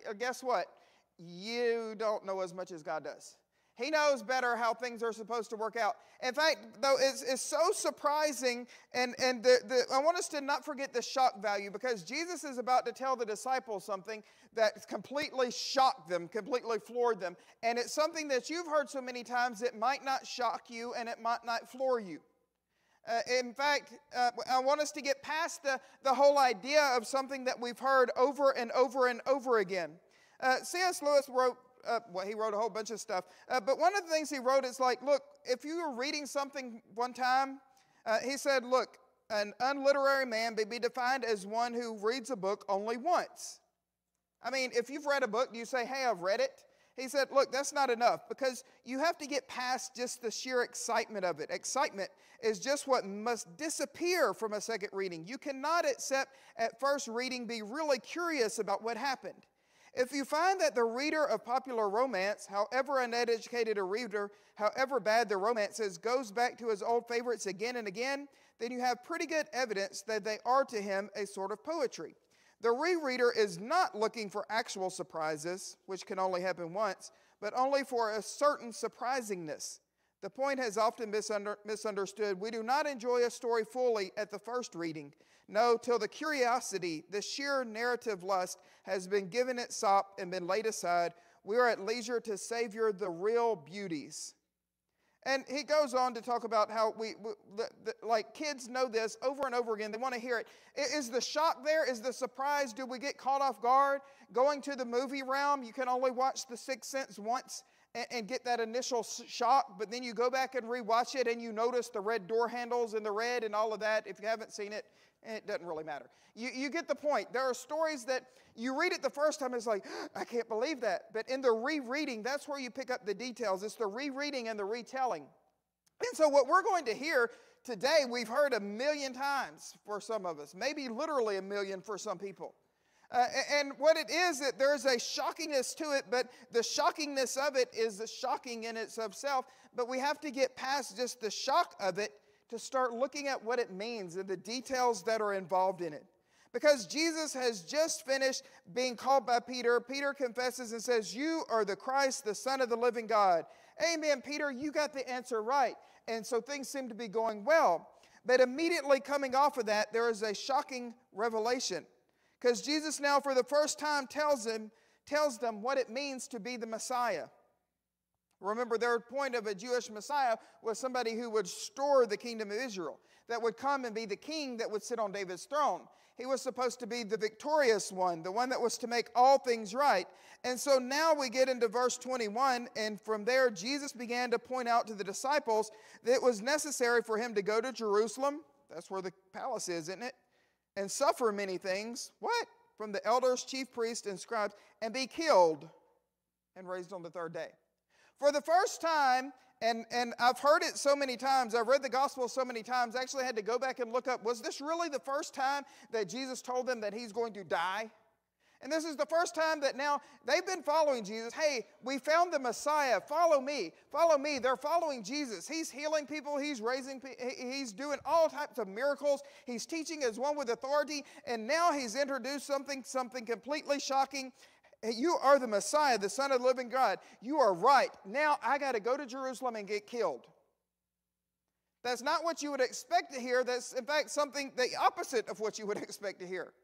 guess what? You don't know as much as God does. He knows better how things are supposed to work out. In fact, though, it's so surprising, and I want us to not forget the shock value, because Jesus is about to tell the disciples something that completely shocked them, completely floored them. And it's something that you've heard so many times, it might not shock you and it might not floor you. In fact, I want us to get past the whole idea of something that we've heard over and over and over again. C.S. Lewis wrote, he wrote a whole bunch of stuff. But one of the things he wrote is like, look, if you were reading something one time, he said, look, an unliterary man may be defined as one who reads a book only once. I mean, if you've read a book, you say, hey, I've read it. He said, look, that's not enough, because you have to get past just the sheer excitement of it. Excitement is just what must disappear from a second reading. You cannot, except at first reading, be really curious about what happened. If you find that the reader of popular romance, however uneducated a reader, however bad the romance is, goes back to his old favorites again and again, then you have pretty good evidence that they are to him a sort of poetry. The rereader is not looking for actual surprises, which can only happen once, but only for a certain surprisingness. The point has often misunderstood. We do not enjoy a story fully at the first reading. No, till the curiosity, the sheer narrative lust, has been given its sop and been laid aside, we are at leisure to savor the real beauties. And he goes on to talk about how like kids know this over and over again. They want to hear it. Is the shock there? Is the surprise? Do we get caught off guard? Going to the movie realm, you can only watch The Sixth Sense once and get that initial shock, but then you go back and rewatch it and you notice the red door handles and the red and all of that. If you haven't seen it, it doesn't really matter. You get the point. There are stories that you read it the first time, it's like, I can't believe that. But in the rereading, that's where you pick up the details. It's the rereading and the retelling. And so what we're going to hear today, we've heard 1,000,000 times for some of us, maybe literally 1,000,000 for some people. And what it is, that there's a shockingness to it, but the shockingness of it is the shocking in itself. But we have to get past just the shock of it to start looking at what it means and the details that are involved in it. Because Jesus has just finished being called by Peter. Peter confesses and says, you are the Christ, the Son of the living God. Amen, Peter, you got the answer right. And so things seem to be going well. But immediately coming off of that, there is a shocking revelation. Because Jesus now for the first time tells them what it means to be the Messiah. Remember, their point of a Jewish Messiah was somebody who would restore the kingdom of Israel, that would come and be the king that would sit on David's throne. He was supposed to be the victorious one, the one that was to make all things right. And so now we get into verse 21, and from there Jesus began to point out to the disciples that it was necessary for him to go to Jerusalem. That's where the palace is, isn't it? And suffer many things. What? From the elders, chief priests, and scribes, and be killed and raised on the third day. For the first time, and I've heard it so many times, I've read the gospel so many times, I actually had to go back and look up, was this really the first time that Jesus told them that he's going to die? And this is the first time that now they've been following Jesus. Hey, we found the Messiah. Follow me. Follow me. They're following Jesus. He's healing people. He's raising people. He's doing all types of miracles. He's teaching as one with authority. And now he's introduced something completely shocking. You are the Messiah, the Son of the living God. You are right. Now I got to go to Jerusalem and get killed. That's not what you would expect to hear. That's, in fact, something the opposite of what you would expect to hear.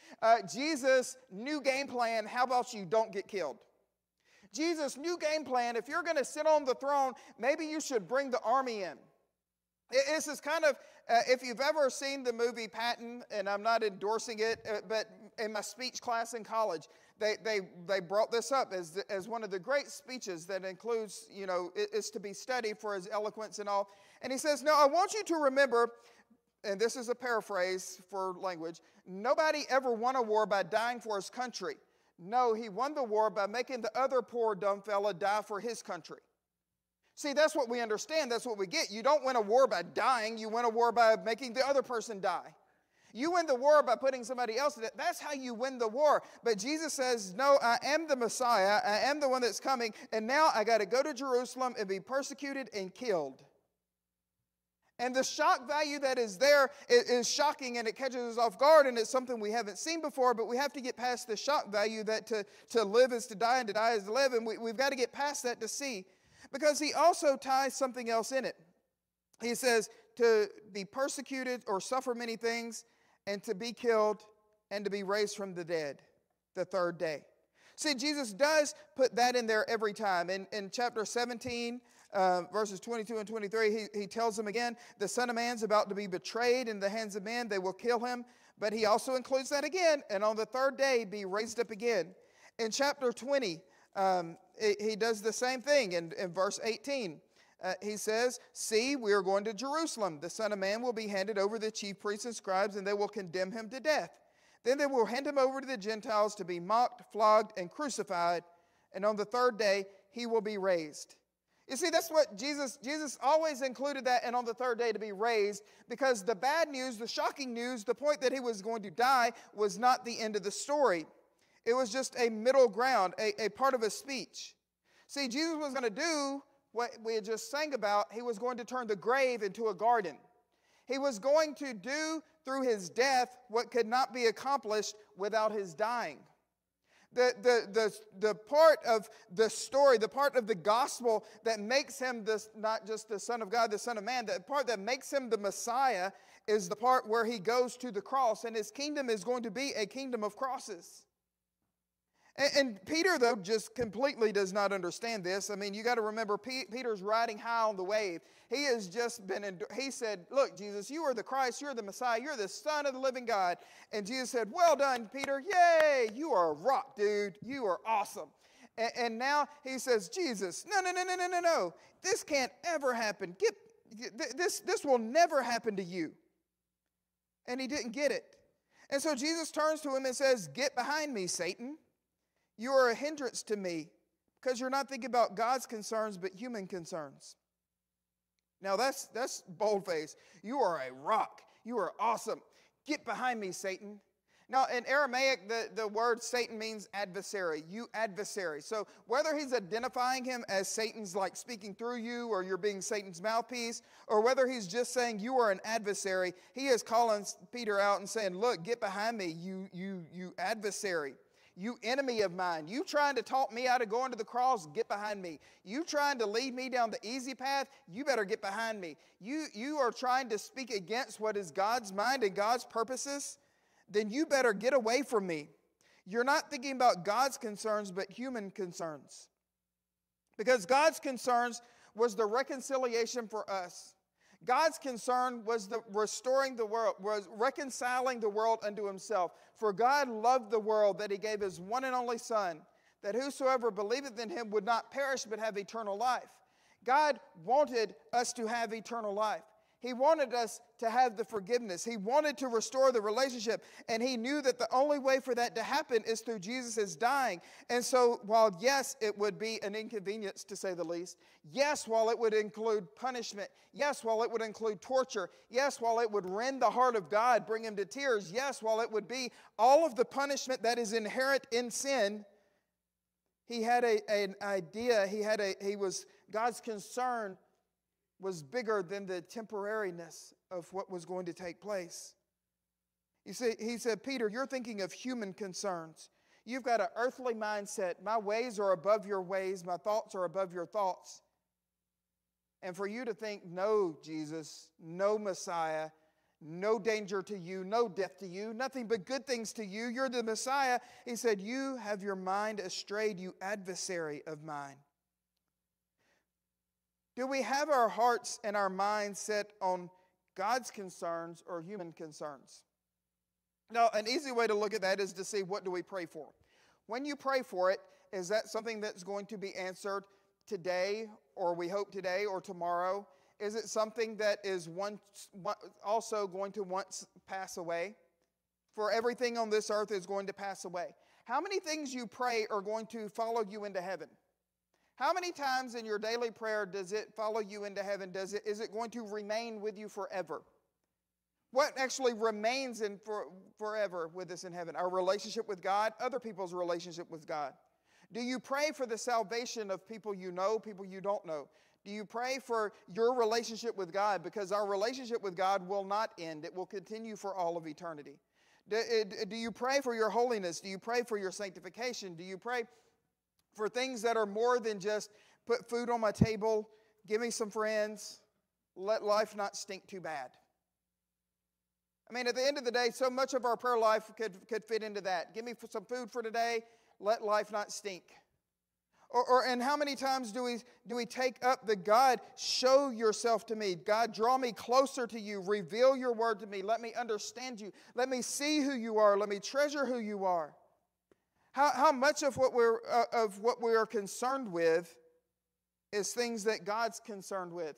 Jesus' new game plan, how about you don't get killed? Jesus' new game plan, if you're going to sit on the throne, maybe you should bring the army in. This is kind of, if you've ever seen the movie Patton, and I'm not endorsing it, but in my speech class in college, they brought this up as one of the great speeches that includes, is to be studied for his eloquence and all. And he says, no, I want you to remember, and this is a paraphrase for language, nobody ever won a war by dying for his country. No, he won the war by making the other poor dumb fella die for his country. See, that's what we understand. That's what we get. You don't win a war by dying. You win a war by making the other person die. You win the war by putting somebody else to death. That's how you win the war. But Jesus says, no, I am the Messiah. I am the one that's coming. And now I got to go to Jerusalem and be persecuted and killed. And the shock value that is there is shocking, and it catches us off guard, and it's something we haven't seen before, but we have to get past the shock value that to live is to die and to die is to live, and we've got to get past that to see. Because he also ties something else in it. He says to be persecuted or suffer many things, and to be killed, and to be raised from the dead the third day. See, Jesus does put that in there every time. In chapter 17, verses 22 and 23, he tells them again, the Son of Man's about to be betrayed in the hands of men. They will kill him. But he also includes that again, and on the third day be raised up again. In chapter 20, he does the same thing in verse 18. He says, see, we are going to Jerusalem. The Son of Man will be handed over to the chief priests and scribes, and they will condemn him to death. Then they will hand him over to the Gentiles to be mocked, flogged, and crucified. And on the third day, he will be raised. You see, that's what Jesus always included that, and on the third day to be raised, because the bad news, the shocking news, the point that he was going to die was not the end of the story. It was just a middle ground, a part of a speech. See, Jesus was going to do what we had just sang about. He was going to turn the grave into a garden. He was going to do through his death what could not be accomplished without his dying. The part of the story, the part of the gospel that makes him this, not just the Son of God, the Son of Man, the part that makes him the Messiah is the part where he goes to the cross, and his kingdom is going to be a kingdom of crosses. And Peter, though, just completely does not understand this. I mean, you got to remember, Peter's riding high on the wave. He has just been, he said, look, Jesus, you are the Christ, you're the Messiah, you're the Son of the living God. And Jesus said, well done, Peter. Yay, you are a rock, dude. You are awesome. And now he says, Jesus, no. This can't ever happen. This will never happen to you. And he didn't get it. And so Jesus turns to him and says, get behind me, Satan. You are a hindrance to me because you're not thinking about God's concerns but human concerns. Now that's boldface. You are a rock. You are awesome. Get behind me, Satan. Now in Aramaic, the word Satan means adversary. You adversary. So whether he's identifying him as Satan's like speaking through you, or you're being Satan's mouthpiece, or whether he's just saying you are an adversary, he is calling Peter out and saying, look, get behind me, you adversary. You enemy of mine. You trying to talk me out of going to the cross, get behind me. You trying to lead me down the easy path, you better get behind me. You are trying to speak against what is God's mind and God's purposes, then you better get away from me. You're not thinking about God's concerns but human concerns. Because God's concerns was the reconciliation for us. God's concern was the restoring the world, was reconciling the world unto himself. For God loved the world that he gave his one and only Son, that whosoever believeth in him would not perish but have eternal life. God wanted us to have eternal life. He wanted us to have the forgiveness. He wanted to restore the relationship. And he knew that the only way for that to happen is through Jesus' dying. And so while, yes, it would be an inconvenience to say the least. Yes, while it would include punishment. Yes, while it would include torture. Yes, while it would rend the heart of God, bring him to tears. Yes, while it would be all of the punishment that is inherent in sin. He had an idea. God's concern was bigger than the temporariness of what was going to take place. You see, he said, Peter, you're thinking of human concerns. You've got an earthly mindset. My ways are above your ways. My thoughts are above your thoughts. And for you to think, no, Jesus, no Messiah, no danger to you, no death to you, nothing but good things to you. You're the Messiah. He said, you have your mind astrayed, you adversary of mine. Do we have our hearts and our minds set on God's concerns or human concerns? Now, an easy way to look at that is to see, what do we pray for? When you pray for it, is that something that's going to be answered today, or we hope today, or tomorrow? Is it something that is also going to once pass away? For everything on this earth is going to pass away. How many things you pray are going to follow you into heaven? How many times in your daily prayer does it follow you into heaven? Is it going to remain with you forever? What actually remains forever with us in heaven? Our relationship with God, other people's relationship with God. Do you pray for the salvation of people you know, people you don't know? Do you pray for your relationship with God? Because our relationship with God will not end. It will continue for all of eternity. Do you pray for your holiness? Do you pray for your sanctification? Do you pray for things that are more than just put food on my table, give me some friends, let life not stink too bad? I mean, at the end of the day, so much of our prayer life could fit into that. Give me some food for today, let life not stink. And how many times do we take up the God, show yourself to me. God, draw me closer to you. Reveal your word to me. Let me understand you. Let me see who you are. Let me treasure who you are. How much of what we are concerned with is things that God's concerned with?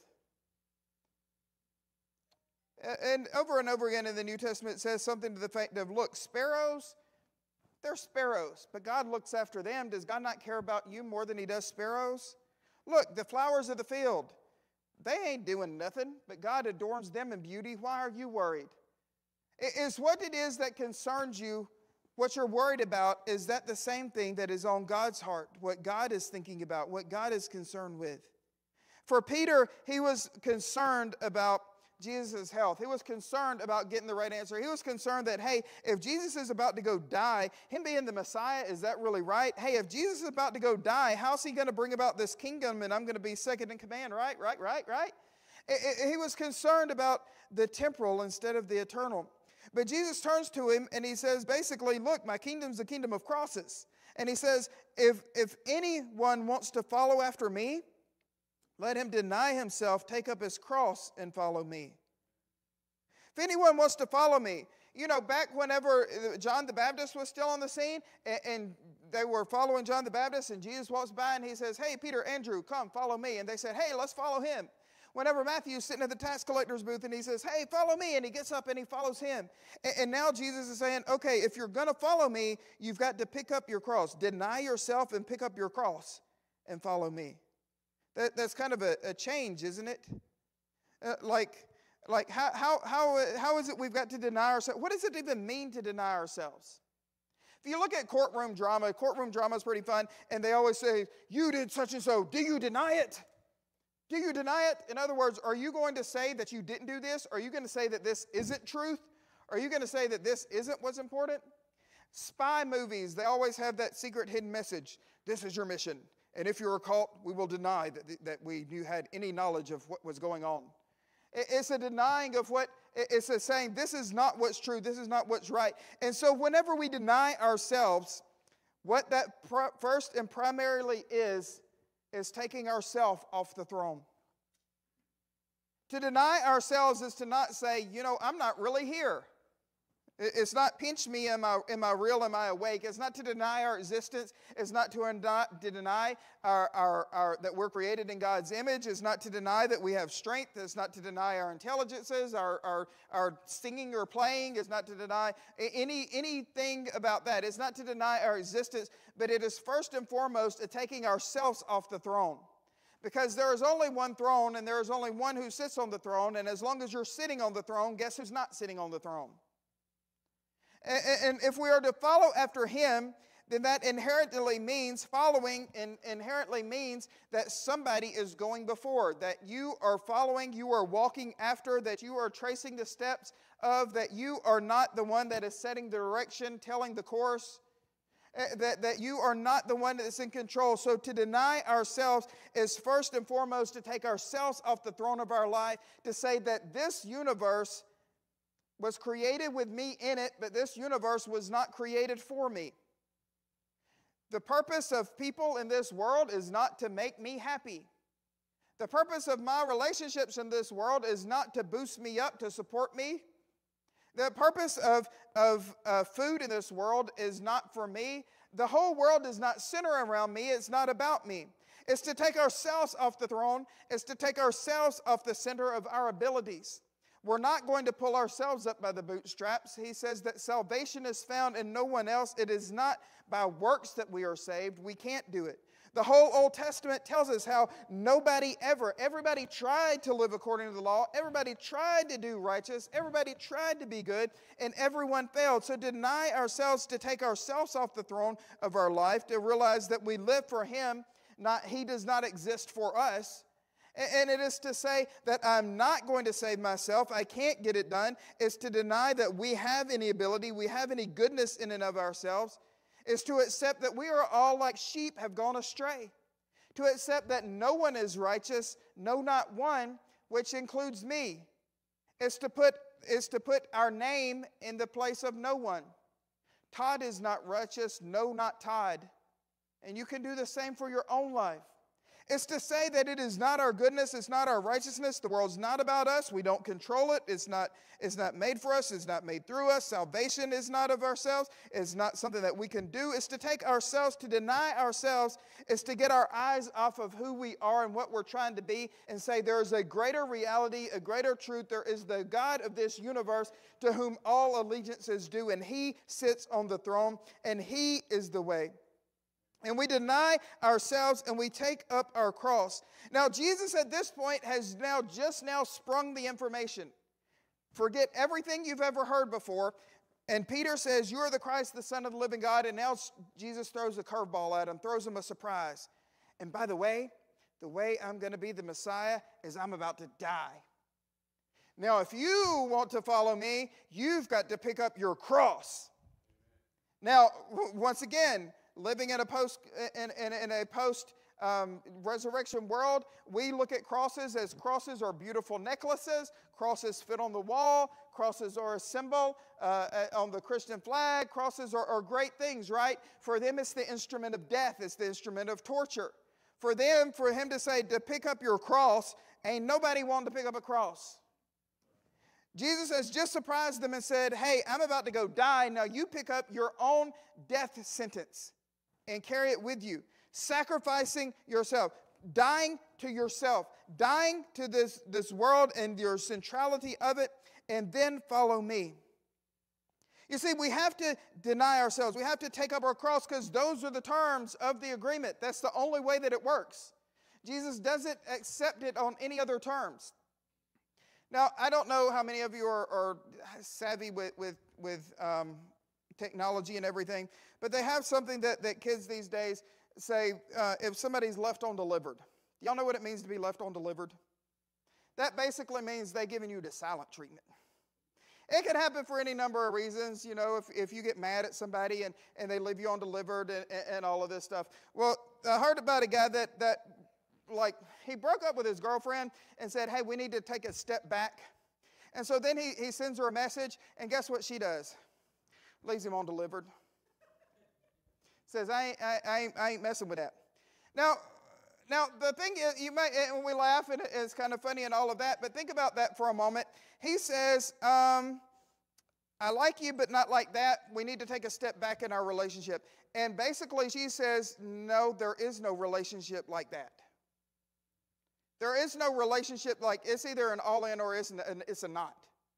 And over again in the New Testament it says something to the fact of, look, sparrows, they're sparrows, but God looks after them. Does God not care about you more than he does sparrows? Look, the flowers of the field, they ain't doing nothing, but God adorns them in beauty. Why are you worried? Is what it is that concerns you, what you're worried about, is that the same thing that is on God's heart, what God is thinking about, what God is concerned with? For Peter, he was concerned about Jesus' health. He was concerned about getting the right answer. He was concerned that, hey, if Jesus is about to go die, him being the Messiah, is that really right? Hey, if Jesus is about to go die, how's he going to bring about this kingdom and I'm going to be second in command, right? He was concerned about the temporal instead of the eternal. But Jesus turns to him and he says, basically, look, my kingdom's the kingdom of crosses. And he says, if anyone wants to follow after me, let him deny himself, take up his cross, and follow me. If anyone wants to follow me, back whenever John the Baptist was still on the scene, and they were following John the Baptist, and Jesus walks by and he says, hey, Peter, Andrew, come, follow me. And they said, hey, let's follow him. Whenever Matthew's sitting at the tax collector's booth and he says, hey, follow me, and he gets up and he follows him. And now Jesus is saying, okay, if you're going to follow me, you've got to pick up your cross. Deny yourself and pick up your cross and follow me. That's kind of a change, isn't it? How is it we've got to deny ourselves? What does it even mean to deny ourselves? If you look at courtroom drama is pretty fun, and they always say, you did such and so. Do you deny it? Do you deny it? In other words, are you going to say that you didn't do this? Are you going to say that this isn't truth? Are you going to say that this isn't what's important? Spy movies, they always have that secret hidden message. This is your mission. And if you're caught, we will deny that we had any knowledge of what was going on. It's a denying of what, it's a saying, this is not what's true, this is not what's right. And so whenever we deny ourselves, what that first and primarily is taking ourselves off the throne. To deny ourselves is to not say, I'm not really here. It's not pinch me, am I real, am I awake? It's not to deny our existence. It's not to deny that we're created in God's image. It's not to deny that we have strength. It's not to deny our intelligences, our singing or playing. It's not to deny anything about that. It's not to deny our existence, but it is first and foremost a taking ourselves off the throne. Because there is only one throne, and there is only one who sits on the throne, and as long as you're sitting on the throne, guess who's not sitting on the throne? And if we are to follow after him, then that inherently means following, and inherently means that somebody is going before, that you are following, you are walking after, that you are tracing the steps of, that you are not the one that is setting the direction, telling the course, that you are not the one that's in control. So to deny ourselves is first and foremost to take ourselves off the throne of our life, to say that this universe was created with me in it, but this universe was not created for me. The purpose of people in this world is not to make me happy. The purpose of my relationships in this world is not to boost me up, to support me. The purpose of food in this world is not for me. The whole world does not center around me. It's not about me. It's to take ourselves off the throne. It's to take ourselves off the center of our abilities. We're not going to pull ourselves up by the bootstraps. He says that salvation is found in no one else. It is not by works that we are saved. We can't do it. The whole Old Testament tells us how everybody tried to live according to the law. Everybody tried to do righteous. Everybody tried to be good, and everyone failed. So deny ourselves, to take ourselves off the throne of our life, to realize that we live for him, he does not exist for us. And it is to say that I'm not going to save myself. I can't get it done. It's to deny that we have any ability, we have any goodness in and of ourselves. It's to accept that we are all like sheep have gone astray. To accept that no one is righteous, no, not one, which includes me. It's to put our name in the place of no one. Todd is not righteous, no, not Todd. And you can do the same for your own life. It's to say that it is not our goodness, it's not our righteousness. The world's not about us. We don't control it. It's not made for us. It's not made through us. Salvation is not of ourselves. It's not something that we can do. It's to take ourselves, to deny ourselves. It's to get our eyes off of who we are and what we're trying to be and say there is a greater reality, a greater truth. There is the God of this universe to whom all allegiance is due, and He sits on the throne, and He is the way. And we deny ourselves and we take up our cross. Now, Jesus at this point has just now sprung the information. Forget everything you've ever heard before. And Peter says, you are the Christ, the Son of the living God. And now Jesus throws a curveball at him, throws him a surprise. And by the way I'm going to be the Messiah is I'm about to die. Now, if you want to follow me, you've got to pick up your cross. Now, once again, living in a post-resurrection world, we look at crosses as crosses are beautiful necklaces. Crosses fit on the wall. Crosses are a symbol on the Christian flag. Crosses are great things, right? For them, it's the instrument of death. It's the instrument of torture. For him to say to pick up your cross, ain't nobody wanting to pick up a cross. Jesus has just surprised them and said, hey, I'm about to go die. Now you pick up your own death sentence and carry it with you, sacrificing yourself, dying to yourself, dying to this world and your centrality of it, and then follow me. You see, we have to deny ourselves. We have to take up our cross because those are the terms of the agreement. That's the only way that it works. Jesus doesn't accept it on any other terms. Now, I don't know how many of you are savvy with technology and everything, but they have something that kids these days say if somebody's left undelivered. Y'all know what it means to be left undelivered? That basically means they're giving you the silent treatment. It could happen for any number of reasons, you know, if you get mad at somebody and they leave you undelivered and all of this stuff. Well, I heard about a guy that he broke up with his girlfriend and said, hey, we need to take a step back. And so then he sends her a message, and guess what she does? Leaves him undelivered. Says, I ain't messing with that. Now the thing is, you might, and we laugh and it's kind of funny and all of that, but think about that for a moment. He says, I like you, but not like that. We need to take a step back in our relationship. And basically she says, no, there is no relationship like that. There is no relationship like, it's either an all-in or it's a not.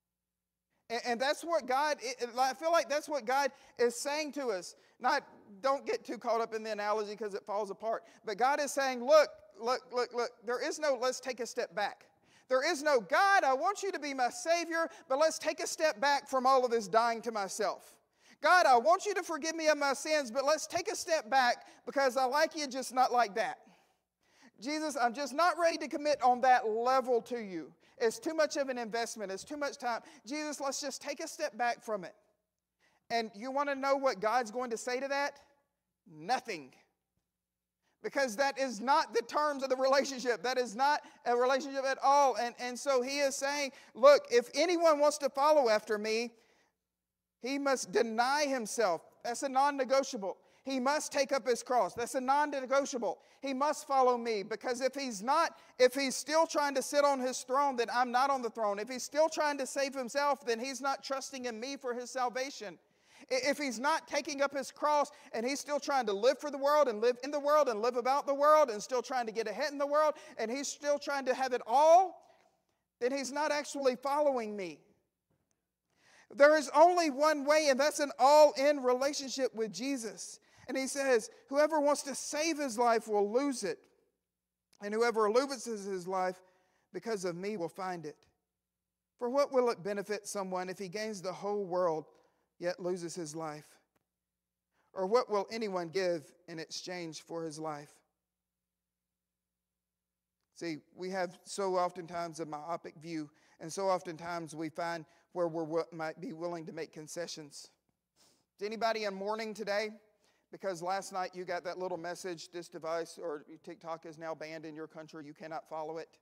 And that's what God, I feel like that's what God is saying to us. Don't get too caught up in the analogy because it falls apart. But God is saying, look, there is no, let's take a step back. There is no, God, I want you to be my Savior, but let's take a step back from all of this dying to myself. God, I want you to forgive me of my sins, but let's take a step back because I like you, just not like that. Jesus, I'm just not ready to commit on that level to you. It's too much of an investment. It's too much time. Jesus, let's just take a step back from it. And you want to know what God's going to say to that? Nothing. Because that is not the terms of the relationship. That is not a relationship at all. And so he is saying, look, if anyone wants to follow after me, he must deny himself. That's a non-negotiable. He must take up his cross. That's a non-negotiable. He must follow me, because if he's still trying to sit on his throne, then I'm not on the throne. If he's still trying to save himself, then he's not trusting in me for his salvation. If he's not taking up his cross and he's still trying to live for the world and live in the world and live about the world and still trying to get ahead in the world and he's still trying to have it all, then he's not actually following me. There is only one way, and that's an all-in relationship with Jesus. And he says, whoever wants to save his life will lose it. And whoever loses his life because of me will find it. For what will it benefit someone if he gains the whole world yet loses his life? Or what will anyone give in exchange for his life? See, we have so oftentimes a myopic view, and so oftentimes we find where we might be willing to make concessions. Is anybody in mourning today? Because last night you got that little message, this device or TikTok is now banned in your country, you cannot follow it.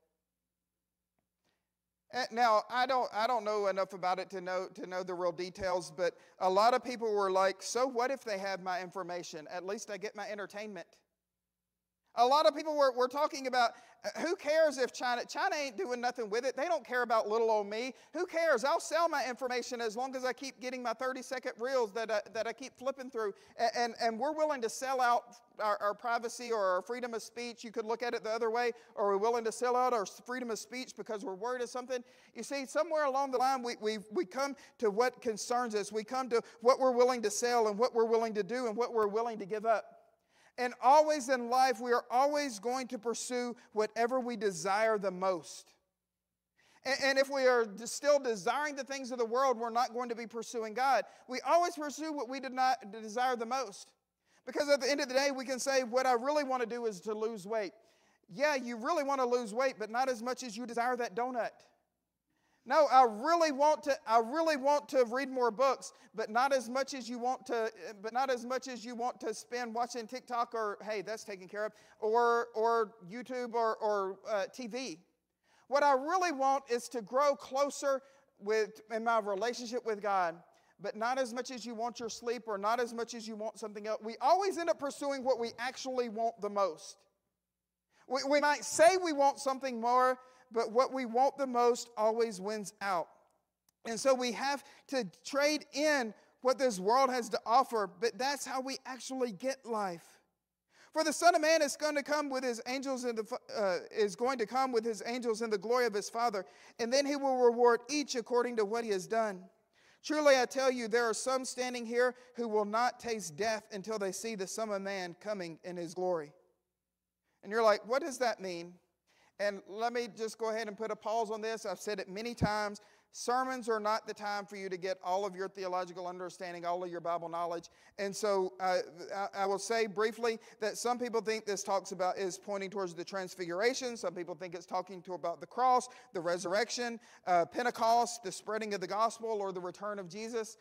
Now, I don't know enough about it to know the real details, but a lot of people were like, so what if they have my information? At least I get my entertainment. A lot of people were talking about, who cares if China ain't doing nothing with it. They don't care about little old me. Who cares? I'll sell my information as long as I keep getting my 30-second reels that I keep flipping through. And we're willing to sell out our privacy or our freedom of speech. You could look at it the other way. Or we're willing to sell out our freedom of speech because we're worried of something. You see, somewhere along the line, we come to what concerns us. We come to what we're willing to sell and what we're willing to do and what we're willing to give up. And always in life, we are always going to pursue whatever we desire the most. And if we are still desiring the things of the world, we're not going to be pursuing God. We always pursue what we desire the most. Because at the end of the day, we can say, what I really want to do is to lose weight. Yeah, you really want to lose weight, but not as much as you desire that donut. No, I really want to read more books, but not as much as you want to spend watching TikTok or, hey, that's taken care of, or YouTube or TV. What I really want is to grow closer in my relationship with God, but not as much as you want your sleep or not as much as you want something else. We always end up pursuing what we actually want the most. We might say we want something more, but what we want the most always wins out. And so we have to trade in what this world has to offer, but that's how we actually get life. For the Son of Man is going to come with his angels in the glory of his Father, and then he will reward each according to what he has done. Truly I tell you, there are some standing here who will not taste death until they see the Son of Man coming in his glory. And you're like, what does that mean? And let me just go ahead and put a pause on this. I've said it many times. Sermons are not the time for you to get all of your theological understanding, all of your Bible knowledge. And so I will say briefly that some people think this is pointing towards the transfiguration. Some people think it's talking about the cross, the resurrection, Pentecost, the spreading of the gospel, or the return of Jesus.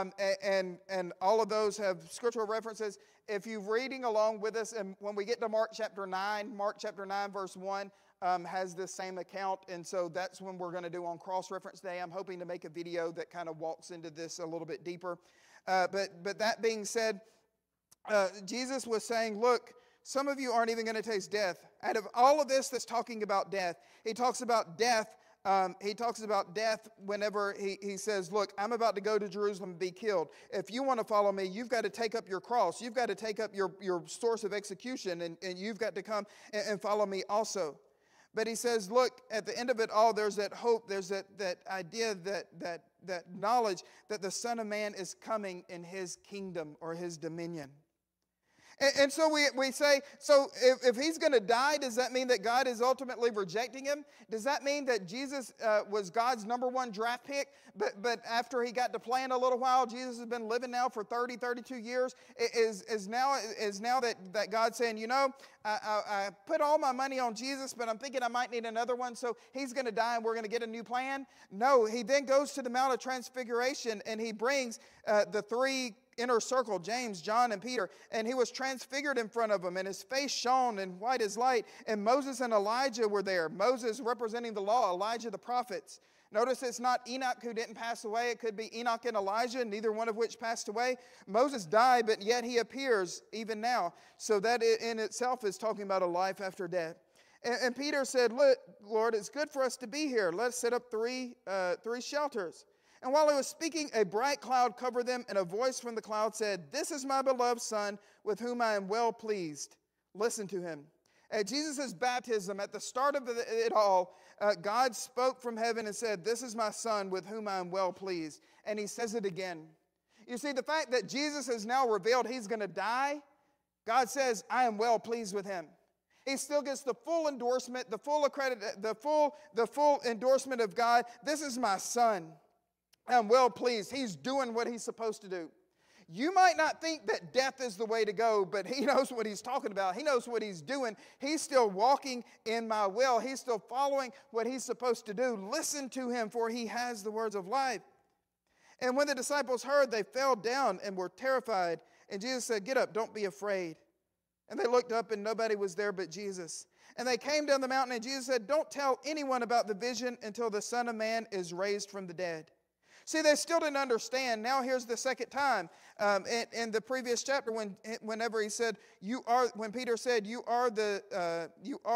And all of those have scriptural references. If you're reading along with us, and when we get to Mark chapter 9 verse 1, has this same account, and so that's when we're going to do on cross-reference day. I'm hoping to make a video that kind of walks into this a little bit deeper. But that being said, Jesus was saying, look, some of you aren't even going to taste death. Out of all of this that's talking about death, he talks about death. He talks about death whenever he says, look, I'm about to go to Jerusalem and be killed. If you want to follow me, you've got to take up your cross. You've got to take up your source of execution, and you've got to come and follow me also. But he says, look, at the end of it all, there's that hope, there's that idea, that knowledge that the Son of Man is coming in his kingdom or his dominion. And so we say, so if he's going to die, does that mean that God is ultimately rejecting him? Does that mean that Jesus was God's number one draft pick, but after he got to playing a little while, Jesus has been living now for 32 years? Is now that God's saying, you know, I put all my money on Jesus, but I'm thinking I might need another one, so he's going to die and we're going to get a new plan? No, he then goes to the Mount of Transfiguration and he brings the three inner circle, James, John, and Peter, and he was transfigured in front of them, and his face shone in white as light, and Moses and Elijah were there. Moses representing the law, Elijah the prophets. Notice it's not Enoch who didn't pass away. It could be Enoch and Elijah, neither one of which passed away. Moses died, but yet he appears even now. So that in itself is talking about a life after death. And Peter said, look, Lord, it's good for us to be here. Let's set up three shelters. And while he was speaking, a bright cloud covered them, and a voice from the cloud said, this is my beloved Son, with whom I am well pleased. Listen to him. At Jesus' baptism, at the start of it all, God spoke from heaven and said, this is my Son, with whom I am well pleased. And he says it again. You see, the fact that Jesus has now revealed he's going to die, God says, I am well pleased with him. He still gets the full endorsement, the full endorsement of God. This is my Son. I'm well pleased. He's doing what he's supposed to do. You might not think that death is the way to go, but he knows what he's talking about. He knows what he's doing. He's still walking in my will. He's still following what he's supposed to do. Listen to him, for he has the words of life. And when the disciples heard, they fell down and were terrified. And Jesus said, "Get up, don't be afraid." And they looked up, and nobody was there but Jesus. And they came down the mountain, and Jesus said, "Don't tell anyone about the vision until the Son of Man is raised from the dead." See, they still didn't understand. Now here's the second time. In the previous chapter, whenever he said, when Peter said, you are the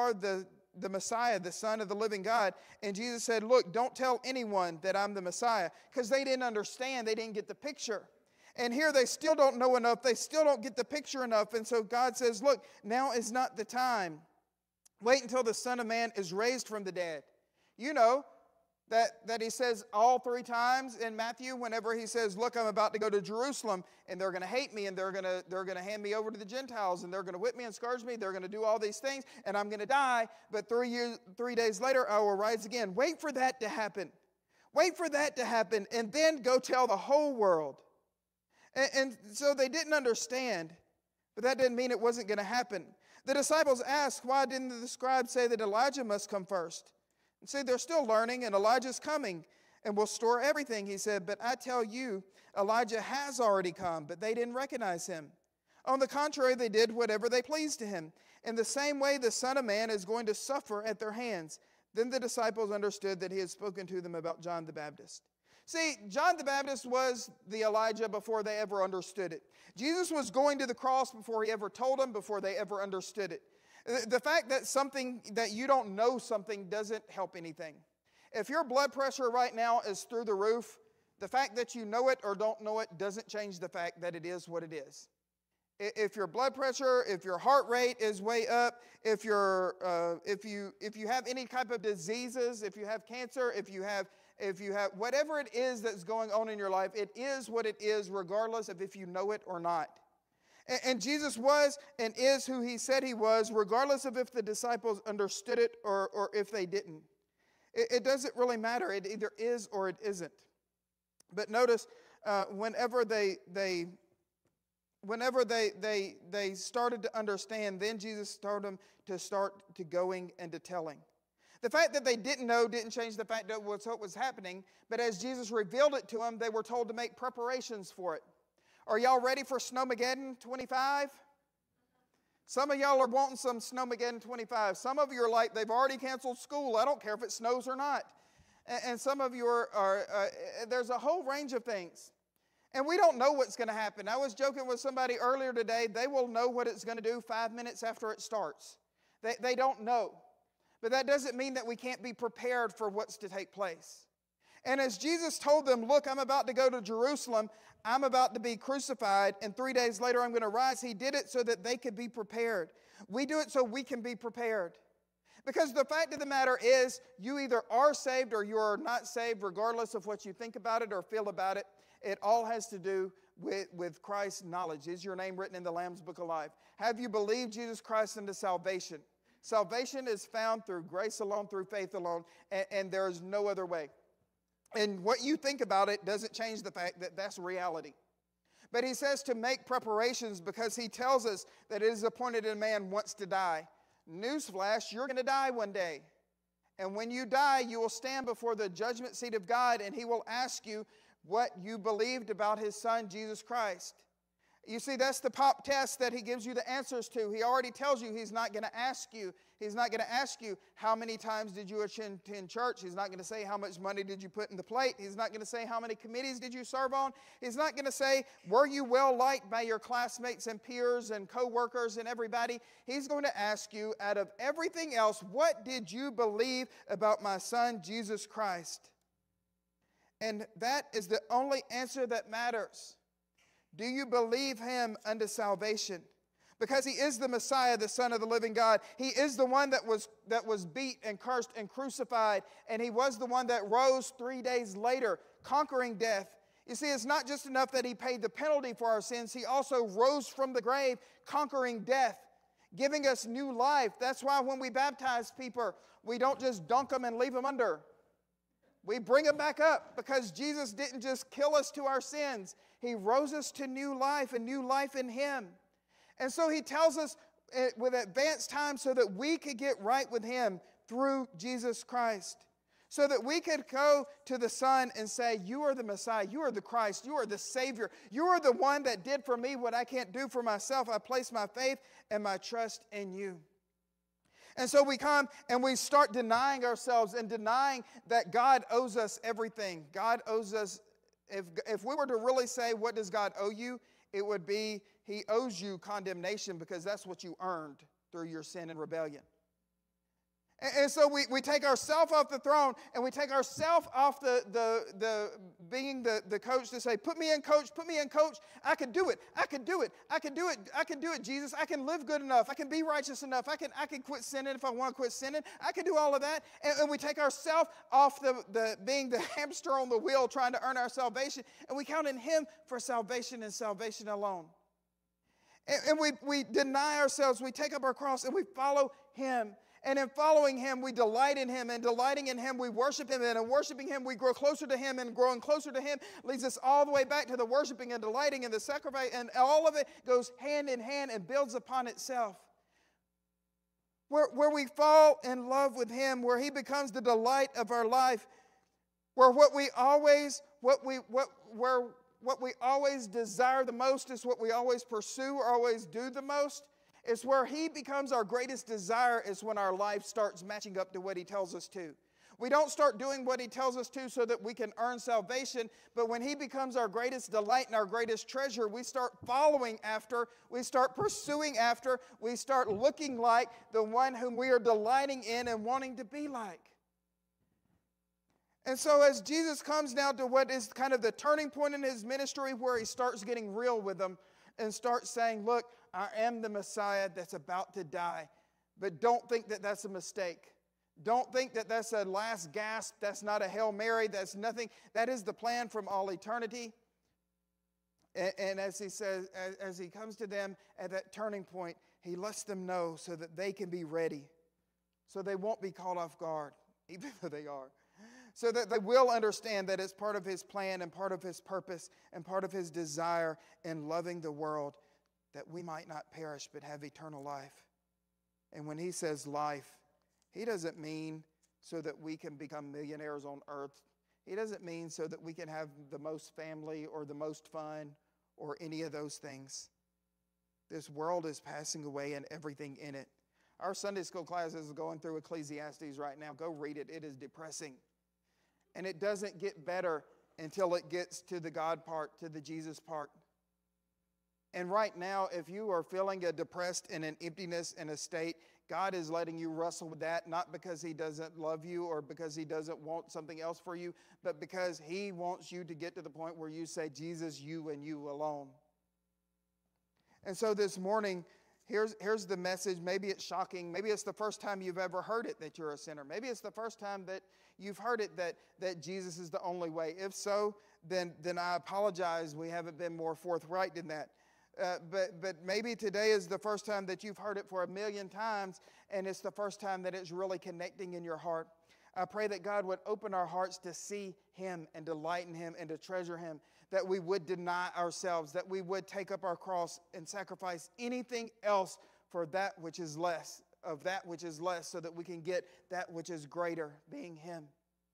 Messiah, the Son of the living God. And Jesus said, "Look, don't tell anyone that I'm the Messiah." Because they didn't understand. They didn't get the picture. And here they still don't know enough. They still don't get the picture enough. And so God says, "Look, now is not the time. Wait until the Son of Man is raised from the dead." You know that he says all 3 times in Matthew whenever he says, "Look, I'm about to go to Jerusalem, and they're going to hate me, and they're going to hand me over to the Gentiles, and they're going to whip me and scourge me. They're going to do all these things, and I'm going to die. But 3 days later, I will rise again." Wait for that to happen. Wait for that to happen, and then go tell the whole world. And so they didn't understand, but that didn't mean it wasn't going to happen. The disciples asked, "Why didn't the scribes say that Elijah must come first?" And see, they're still learning, and Elijah's coming and will store everything. He said, "But I tell you, Elijah has already come," but they didn't recognize him. On the contrary, they did whatever they pleased to him. In the same way, the Son of Man is going to suffer at their hands. Then the disciples understood that he had spoken to them about John the Baptist. See, John the Baptist was the Elijah before they ever understood it. Jesus was going to the cross before he ever told them, before they ever understood it. The fact that you don't know something doesn't help anything. If your blood pressure right now is through the roof, the fact that you know it or don't know it doesn't change the fact that it is what it is. If your blood pressure, if your heart rate is way up, if you have any type of diseases, if you have cancer, if you have whatever it is that's going on in your life, it is what it is regardless of if you know it or not. And Jesus was and is who he said he was, regardless of if the disciples understood it or if they didn't. It doesn't really matter. It either is or it isn't. But notice, whenever they started to understand, then Jesus told them to start to going and to telling. The fact that they didn't know didn't change the fact that what was happening. But as Jesus revealed it to them, they were told to make preparations for it. Are y'all ready for Snowmageddon 25? Some of y'all are wanting some Snowmageddon 25. Some of you are like, they've already canceled school. I don't care if it snows or not. And some of you there's a whole range of things. And we don't know what's going to happen. I was joking with somebody earlier today. They will know what it's going to do 5 minutes after it starts. They don't know. But that doesn't mean that we can't be prepared for what's to take place. And as Jesus told them, "Look, I'm about to go to Jerusalem. I'm about to be crucified, and 3 days later I'm going to rise." He did it so that they could be prepared. We do it so we can be prepared. Because the fact of the matter is, you either are saved or you are not saved, regardless of what you think about it or feel about it. It all has to do with Christ's knowledge. Is your name written in the Lamb's Book of Life? Have you believed Jesus Christ into salvation? Salvation is found through grace alone, through faith alone, and there is no other way. And what you think about it doesn't change the fact that that's reality. But he says to make preparations because he tells us that it is appointed a man wants to die. Newsflash, you're going to die one day. And when you die, you will stand before the judgment seat of God, and he will ask you what you believed about his son, Jesus Christ. You see, that's the pop test that he gives you the answers to. He already tells you he's not going to ask you. He's not going to ask you how many times did you attend church. He's not going to say how much money did you put in the plate. He's not going to say how many committees did you serve on. He's not going to say, were you well liked by your classmates and peers and co-workers and everybody. He's going to ask you, out of everything else, what did you believe about my son, Jesus Christ? And that is the only answer that matters. Do you believe him unto salvation? Because he is the Messiah, the Son of the living God. He is the one that was beat and cursed and crucified. And he was the one that rose 3 days later, conquering death. You see, it's not just enough that he paid the penalty for our sins. He also rose from the grave, conquering death, giving us new life. That's why when we baptize people, we don't just dunk them and leave them under. We bring them back up because Jesus didn't just kill us to our sins. He rose us to new life and new life in Him. And so He tells us with advanced time so that we could get right with Him through Jesus Christ. So that we could go to the Son and say, you are the Messiah, you are the Christ, you are the Savior, you are the one that did for me what I can't do for myself. I place my faith and my trust in you. And so we come and we start denying ourselves and denying that God owes us everything. God owes us, if we were to really say, what does God owe you? It would be, He owes you condemnation because that's what you earned through your sin and rebellion. And so we take ourselves off the throne and we take ourselves off being the coach to say, put me in, coach, put me in, coach. I can do it. I can do it. I can do it. I can do it, Jesus. I can live good enough. I can be righteous enough. I can quit sinning if I want to quit sinning. I can do all of that. And we take ourselves off being the hamster on the wheel trying to earn our salvation. And we count in Him for salvation and salvation alone. And we deny ourselves. We take up our cross and we follow Him. And in following Him, we delight in Him. And delighting in Him, we worship Him. And in worshiping Him, we grow closer to Him. And growing closer to Him leads us all the way back to the worshiping and delighting and the sacrifice. And all of it goes hand in hand and builds upon itself. Where we fall in love with Him, where He becomes the delight of our life, where what we always desire the most is what we always pursue or always do the most. It's where He becomes our greatest desire is when our life starts matching up to what He tells us to. We don't start doing what He tells us to so that we can earn salvation, but when He becomes our greatest delight and our greatest treasure, we start following after, we start pursuing after, we start looking like the one whom we are delighting in and wanting to be like. And so as Jesus comes now to what is kind of the turning point in His ministry where He starts getting real with them and starts saying, look, I am the Messiah that's about to die. But don't think that that's a mistake. Don't think that that's a last gasp. That's not a Hail Mary. That's nothing. That is the plan from all eternity. And as He says, as He comes to them at that turning point, He lets them know so that they can be ready. So they won't be caught off guard, even though they are. So that they will understand that it's part of His plan and part of His purpose and part of His desire in loving the world, that we might not perish but have eternal life. And when He says life, He doesn't mean so that we can become millionaires on earth. He doesn't mean so that we can have the most family or the most fun or any of those things. This world is passing away and everything in it. Our Sunday school class is going through Ecclesiastes right now. Go read it. It is depressing. And it doesn't get better until it gets to the God part, to the Jesus part. And right now, if you are feeling a depressed and an emptiness in a state, God is letting you wrestle with that, not because He doesn't love you or because He doesn't want something else for you, but because He wants you to get to the point where you say, Jesus, you and you alone. And so this morning, here's the message. Maybe it's shocking. Maybe it's the first time you've ever heard it that you're a sinner. Maybe it's the first time that you've heard it that Jesus is the only way. If so, then I apologize. We haven't been more forthright in that. But maybe today is the first time that you've heard it for 1,000,000 times, and it's the first time that it's really connecting in your heart. I pray that God would open our hearts to see Him and delight in Him and to treasure Him, that we would deny ourselves, that we would take up our cross and sacrifice anything else for that which is less, of that which is less, so that we can get that which is greater, being Him.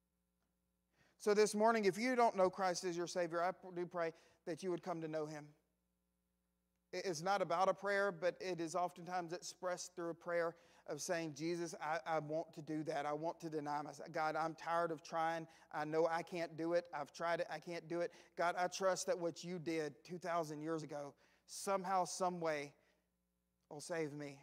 So this morning, if you don't know Christ as your Savior, I do pray that you would come to know Him. It's not about a prayer, but it is oftentimes expressed through a prayer of saying, Jesus, I want to do that. I want to deny myself. God, I'm tired of trying. I know I can't do it. I've tried it. I can't do it. God, I trust that what you did 2,000 years ago, somehow, some way, will save me.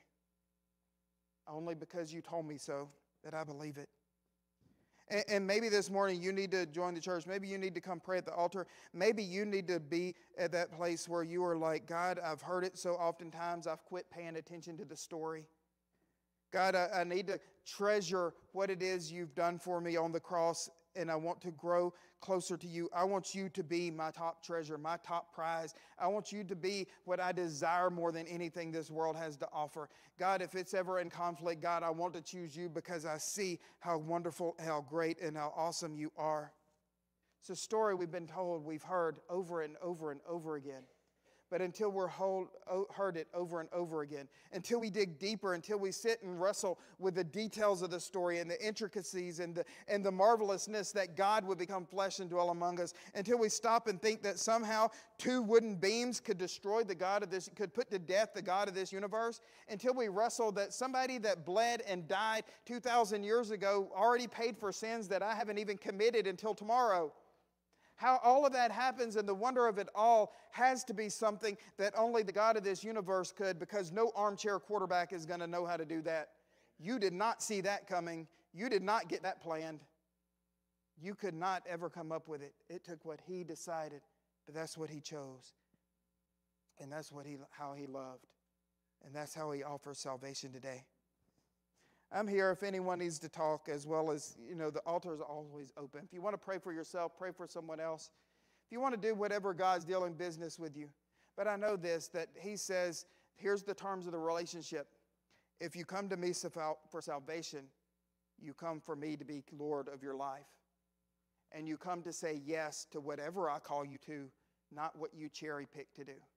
Only because you told me so that I believe it. And maybe this morning you need to join the church. Maybe you need to come pray at the altar. Maybe you need to be at that place where you are like, God, I've heard it so oftentimes I've quit paying attention to the story. God, I need to treasure what it is you've done for me on the cross, and I want to grow closer to you. I want you to be my top treasure, my top prize. I want you to be what I desire more than anything this world has to offer. God, if it's ever in conflict, God, I want to choose you because I see how wonderful, how great, and how awesome you are. It's a story we've been told, we've heard over and over and over again. But until we're heard it over and over again, until we dig deeper, until we sit and wrestle with the details of the story and the intricacies and the marvelousness that God would become flesh and dwell among us, until we stop and think that somehow 2 wooden beams could destroy the God of this, could put to death the God of this universe, until we wrestle that somebody that bled and died 2,000 years ago already paid for sins that I haven't even committed until tomorrow. How all of that happens and the wonder of it all has to be something that only the God of this universe could, because no armchair quarterback is going to know how to do that. You did not see that coming. You did not get that planned. You could not ever come up with it. It took what He decided, but that's what He chose. And that's how He loved. And that's how He offers salvation today. I'm here if anyone needs to talk, as well as, the altar is always open. If you want to pray for yourself, pray for someone else. If you want to do whatever God's dealing business with you. But I know this, that He says, here's the terms of the relationship. If you come to me for salvation, you come for me to be Lord of your life. And you come to say yes to whatever I call you to, not what you cherry pick to do.